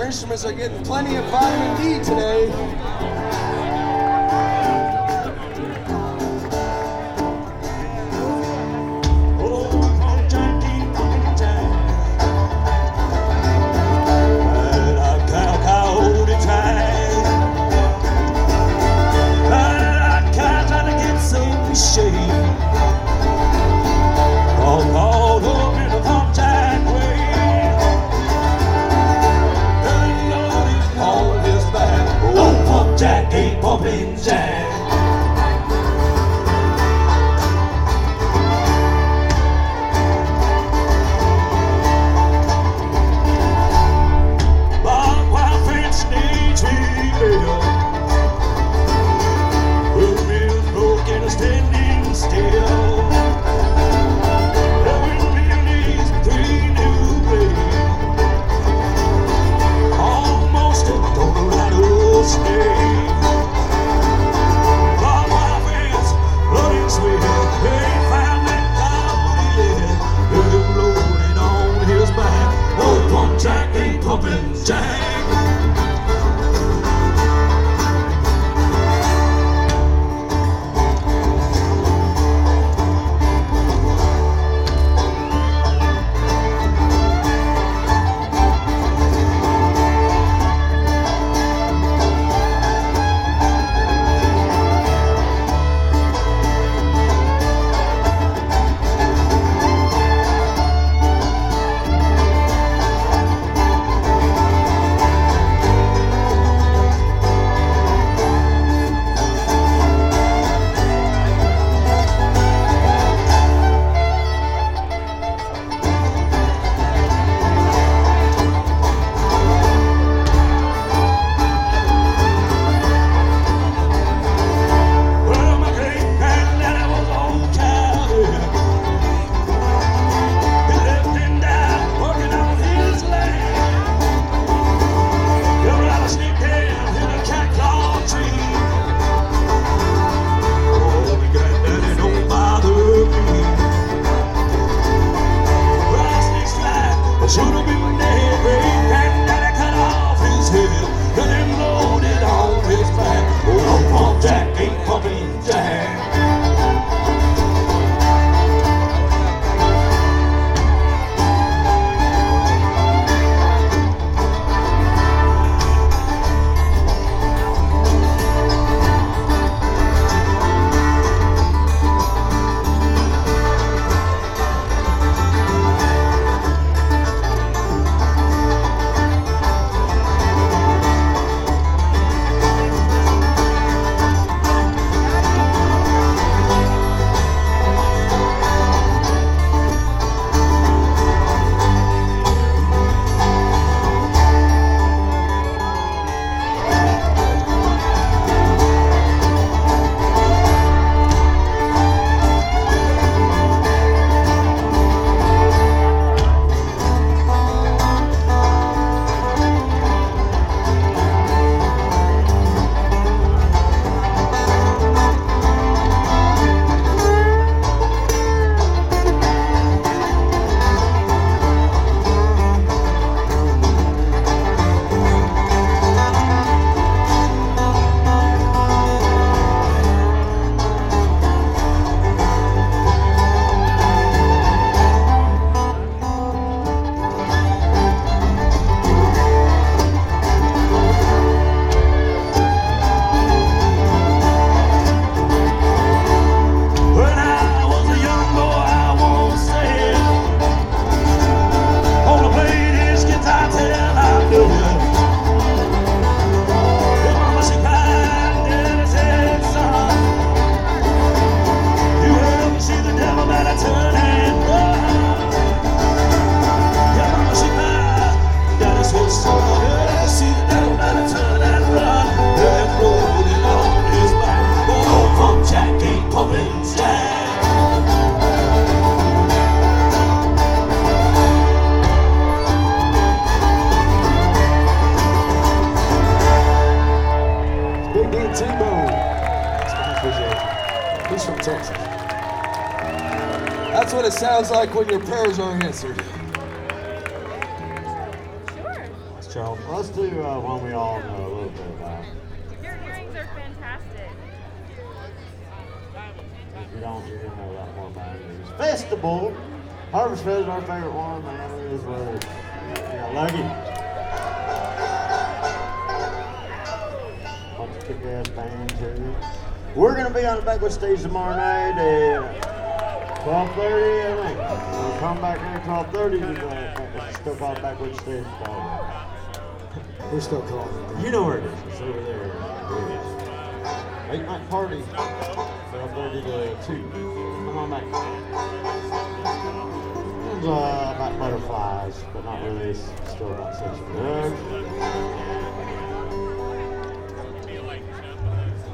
Our instruments are getting plenty of vitamin D today. Jack ain't pumping jack. Barbed wire fence needs rebuilt. Windmill's broken, standing still. The windmill needs 3 new blades. Almost a Colorado state. Jack ain't pumping jack. Should have been dead, granddaddy cut off his head, got him loaded on his back. Oh, pump jack ain't pumping jack. He's from Texas. That's what it sounds like when your prayers are answered. Sure. Charles? Let's do one we all know a little bit about. Your earrings are fantastic. If you don't, you're gonna know a lot more about it. Festival. Harvest Fest is our favorite one, man. It is what it is. Yeah, Lucky. Bunch of kick-ass bands here. We're gonna be on the Backwoods stage tomorrow night at 12:30, I think. We'll come back here at 12:30 to it's still called Backwoods stage. We're still calling it that. You know where it is. It's over there. Late night party. 12:30 to 2. Come on back. It's about butterflies, but not really. It's still about sex and drugs.